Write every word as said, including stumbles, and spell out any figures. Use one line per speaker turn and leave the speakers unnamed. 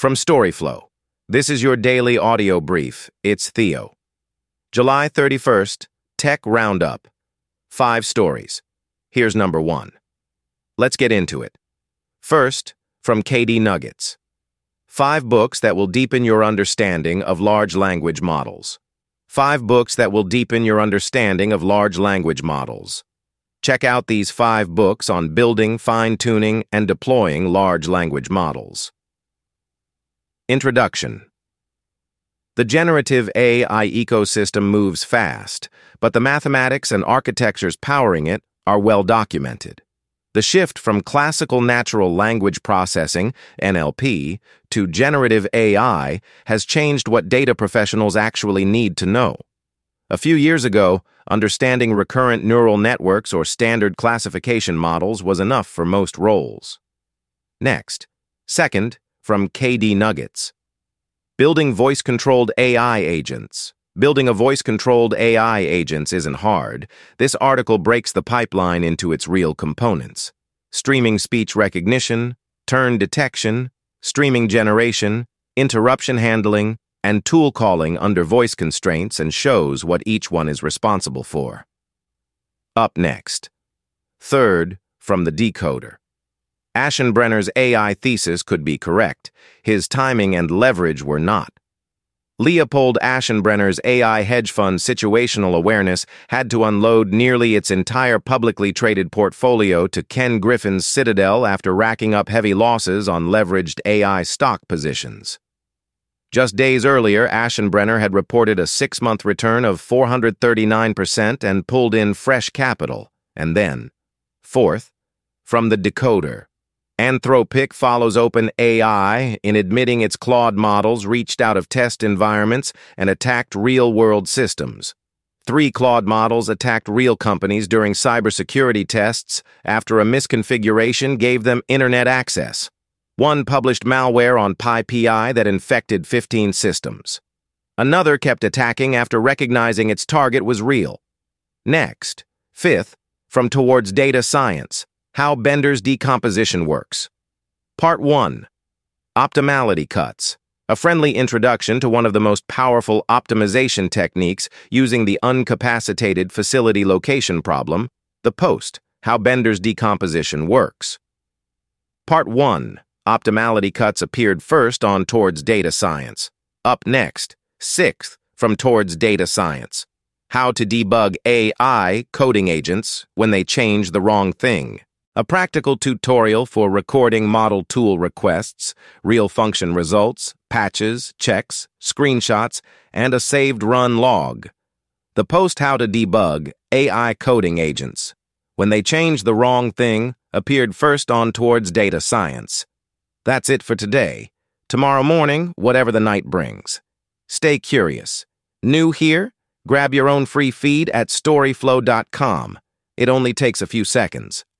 From Storyflow, this is your daily audio brief. It's Theo. July thirty-first, Tech Roundup. Five stories. Here's number one. Let's get into it. First, from K D Nuggets. Five books that will deepen your understanding of large language models. Five books that will deepen your understanding of large language models. Check out these five books on building, fine-tuning, and deploying large language models. Introduction. The generative A I ecosystem moves fast, but the mathematics and architectures powering it are well documented. The shift from classical natural language processing, N L P, to generative A I has changed what data professionals actually need to know. A few years ago, understanding recurrent neural networks or standard classification models was enough for most roles. Next, second, from K D Nuggets. Building voice-controlled A I agents. Building a voice-controlled A I agents isn't hard. This article breaks the pipeline into its real components. Streaming speech recognition, turn detection, streaming generation, interruption handling, and tool calling under voice constraints, and shows what each one is responsible for. Up next. Third, from the Decoder. Aschenbrenner's A I thesis could be correct. His timing and leverage were not. Leopold Aschenbrenner's A I hedge fund situational awareness had to unload nearly its entire publicly traded portfolio to Ken Griffin's Citadel after racking up heavy losses on leveraged A I stock positions. Just days earlier, Aschenbrenner had reported a six-month return of four hundred thirty-nine percent and pulled in fresh capital. And then, fourth, from the Decoder. Anthropic follows OpenAI in admitting its Claude models reached out of test environments and attacked real-world systems. Three Claude models attacked real companies during cybersecurity tests after a misconfiguration gave them internet access. One published malware on PyPI that infected fifteen systems. Another kept attacking after recognizing its target was real. Next, fifth, from Towards Data Science. How Bender's Decomposition Works. Part one. Optimality Cuts. A friendly introduction to one of the most powerful optimization techniques using the uncapacitated facility location problem, the POST, How Bender's Decomposition Works. Part one. Optimality Cuts appeared first on Towards Data Science. Up next, sixth, from Towards Data Science. How to Debug A I Coding Agents When They Change the Wrong Thing. A practical tutorial for recording model tool requests, real function results, patches, checks, screenshots, and a saved run log. The post How to Debug A I Coding Agents When They Change the Wrong Thing appeared first on Towards Data Science. That's it for today. Tomorrow morning, whatever the night brings. Stay curious. New here? Grab your own free feed at storyflow dot com. It only takes a few seconds.